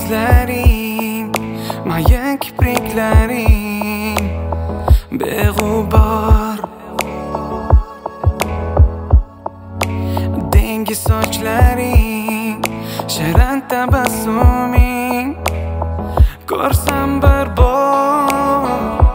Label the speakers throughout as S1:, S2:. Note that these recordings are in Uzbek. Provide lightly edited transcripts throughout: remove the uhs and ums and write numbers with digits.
S1: ko'zlaring, mayin kipriklaring beg'ubor, dengiz sochlaring, shirin tabassuming ko'rsam bir bor,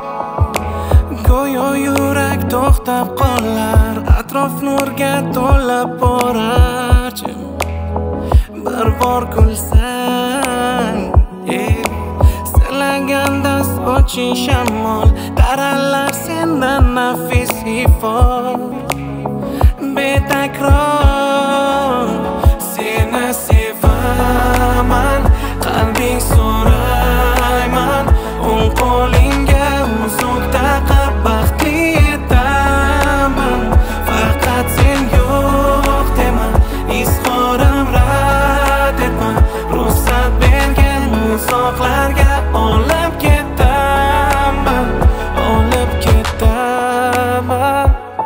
S1: go'yo yurak to'xtab qolar, atrof nurga to'lib borarchi bir bor kulsang, silaganda soching shamol, taralar sendan nafis ifor, betakror seni sevaman, qalbing so'rayman, o'ng qo'lingga uzuk taqib baxtli etaman, faqat sen yo'q dema, izhorim rad etma, ruxsat bergan uzoqlarga olib ketaman, olib ketaman.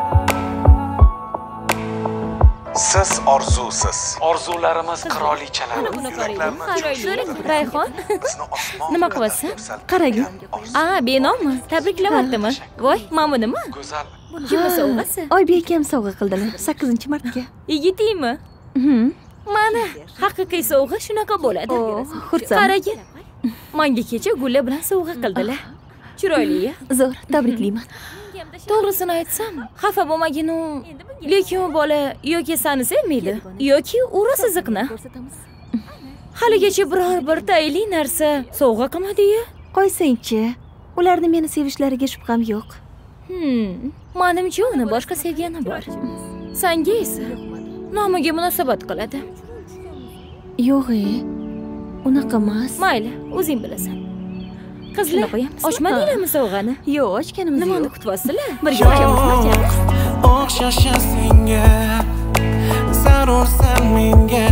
S2: Siz orzusiz, orzularimiz qirolichalar.
S3: Rayhon, nima qilyapsan? Qaragin. Benommi? Tabriklayaptimi? Voy, mana nima?
S2: Go'zal.
S3: Kimni sovg'asi?
S4: Oybek akam sovg'a qildilar 8-martga.
S3: Yigitingmi? Mana haqiqiy sovg'a shunaqa bo'ladi.
S4: Xursand.
S3: Qaragin. Menga kecha gullar bilan sovg'a qildilar. Chiroyli-ya.
S4: Zo'r, tabriklayman.
S3: To'g'risini aytsam, xafa bo'lmagin-u, lekin u bola yoki seni sevmaydi, yoki u rosa ziqna. Haligacha biror bir tayinli narsa sovg'a qilmadi-ya.
S4: Qo'ysang-chi, ularni meni sevishlariga shubham yo'q.
S3: Menimcha uni boshqa sevgani bor. Senga esa nomiga munosabat qiladi.
S4: Yo'q-e, unaqa emas.
S3: Mayli, o'zing bilasan. Qizlar, ochmadinglarmi sovg'ani?
S4: Yo'q, ochganimiz yo'q.
S3: Nimani kutyapsizlar? Birga ochamiz.
S1: O'xshasha senga, zarursan menga,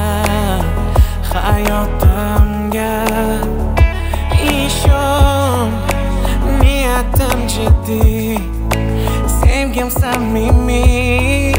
S1: hayotimga. Ishon, niyatim jiddiy, sevgim samimiy,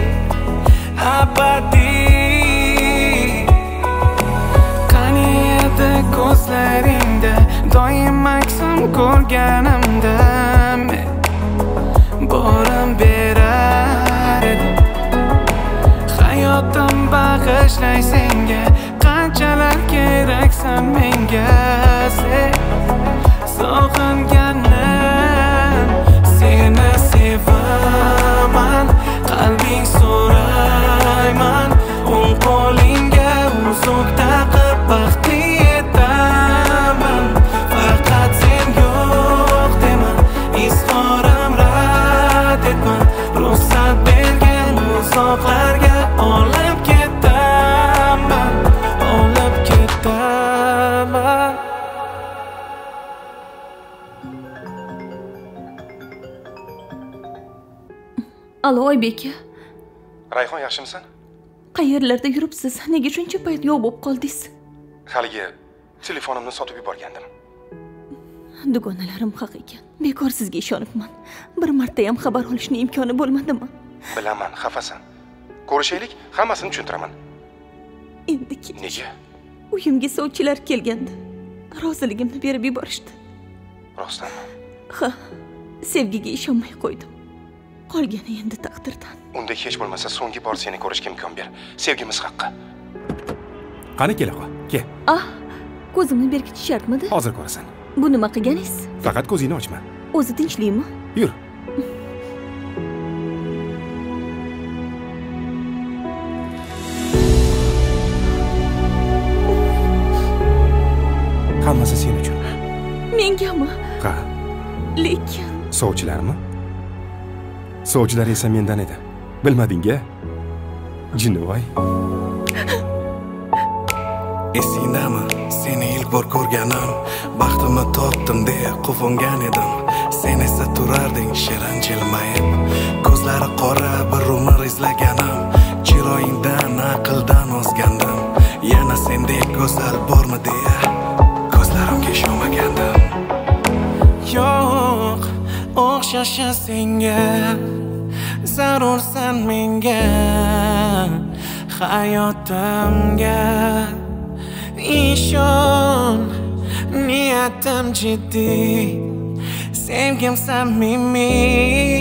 S1: abadiy. Qani edi ko'zlaringda, doim aksam ko'rganimda men borim berar edim, hayotim bag'ishlay senga, qanchalar keraksan menga, sen sog'inganim, seni sevaman, qalbing so'rayman, o'ng qo'lingga uzuk taqib baxtli etaman, faqat sen yo'q dema, izhorim rad etma, ruxsat bergan uzoqlarga olib ketaman, olib ketaman.
S4: Alo, Oybek.
S2: Rayhon, yaxshimisan?
S4: Qayerlarda yuribsiz? Nega shuncha payt yo'q bo'lib qoldingiz?
S2: Haligi telefonimni sotib yuborgandim.
S4: Dugonalarim haq ekan. Bekor sizga ishonibman. Bir marta ham xabar olishning imkoni bo'lmadimi?
S2: Bilaman, xafasan. Ko'rishaylik, hammasini tushuntiraman.
S4: Endi
S2: nega?
S4: Uyimga sovchilar kelganda roziligimni berib yuborishdi.
S2: Rostdanmi?
S4: Ha, sevgiga ishonmay qo'ydim. Qolgani endi taqdirdan.
S2: Unda hech bo'lmasa so'nggi bor seni ko'rishga imkon ber. Sevgimiz haqqi.
S5: Qani kelaqa, kel.
S4: Ko'zimni berkitish shartmidi?
S5: Hozir ko'rasan.
S4: Bu nima qilganingiz?
S5: Faqat ko'zingni ochma.
S4: O'zi tinchlikmi?
S5: Yur. Hammasi sen uchun.
S4: Mengami?
S5: Ha.
S4: Lekin
S5: Sovchilarmi? Sovchilar esa mendan edi. Bilmading-a? Jinnivoy.
S1: Esingdami? Seni ilk bor ko'rganim, baxtimni topdim deya quvongan edim. Sen esa turarding shirin jilmayib, ko'zlari qora bir umr izlaganim, chiroyingdan aqldan ozgandim. Yana sendek go'zal bormi deya ko'zlarimga ishonmagandim. Yo'q, o'xshasha senga, zarursan menga, hayotimga. Ishon, niyatim jiddiy, sevgim samimiy,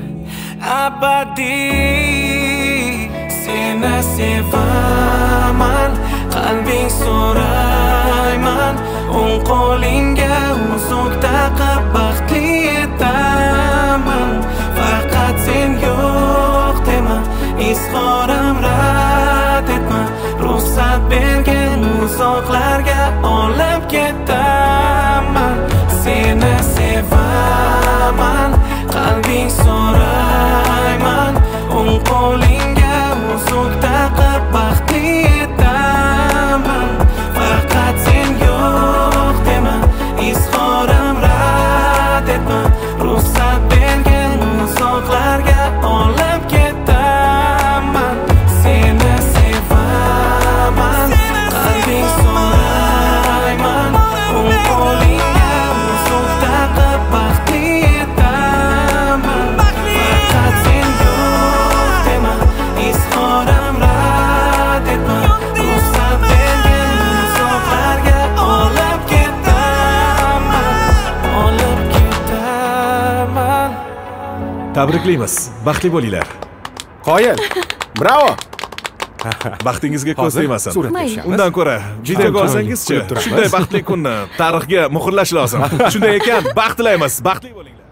S1: abadiy. Seni sevaman, qalbing so'rayman, o'ng qo'lingga uzuk taqib baxtli etaman. Faqat sen yo'q dema, izhorim rad etma, ruxsat bergin uzoqlarga olib ketaman. Seni sevaman, qalbing so'rayman, o'ng qo'lingga uzuk taqib baxtli etaman. Faqat sen yo'q dema, izhorim rad etma, ruxsat bergin uzoqlarga olib ketaman. Seni sevaman, qalbing so'rayman, o'ng qo'lingga uzuk taqib baxtli etaman. Faqat sen yo'q dema, izhorim rad etma, ruxsat bergin uzoqlarga olib ketaman, olib ketaman.
S6: Tabriklaymiz. Baxtli bo'linglar.
S5: Qoyil. Bravo.
S6: Baxtingizga ko'z tegmasin.
S5: Suratga tushamiz.
S6: Undan ko'ra, videoga olsangizchi,
S5: Kulib turibmiz.
S6: shunday baxtli kunni tarixga muhrlash lozim. Shunday ekan, baxt tilaymiz. Baxtli bo'linglar.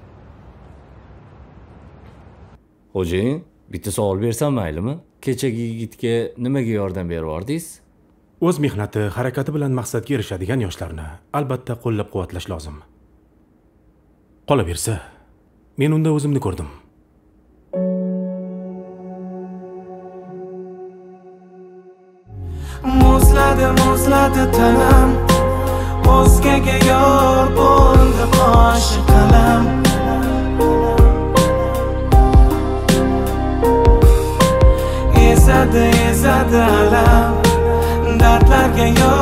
S7: Xo'jayin, bitta savol bersam maylimi? Kechagi yigitga nimaga yordam beribordingiz?
S5: O'z mehnati, harakati bilan maqsadga erishadigan yoshlarni albatta qo'llab-quvvatlash lozim. Qolaversa, men unda o'zimni ko'rdim.
S1: Muzladi tanam, o'zgaga yor bo'ldi qoshi qalam. Ezadi alam, dardlarga yor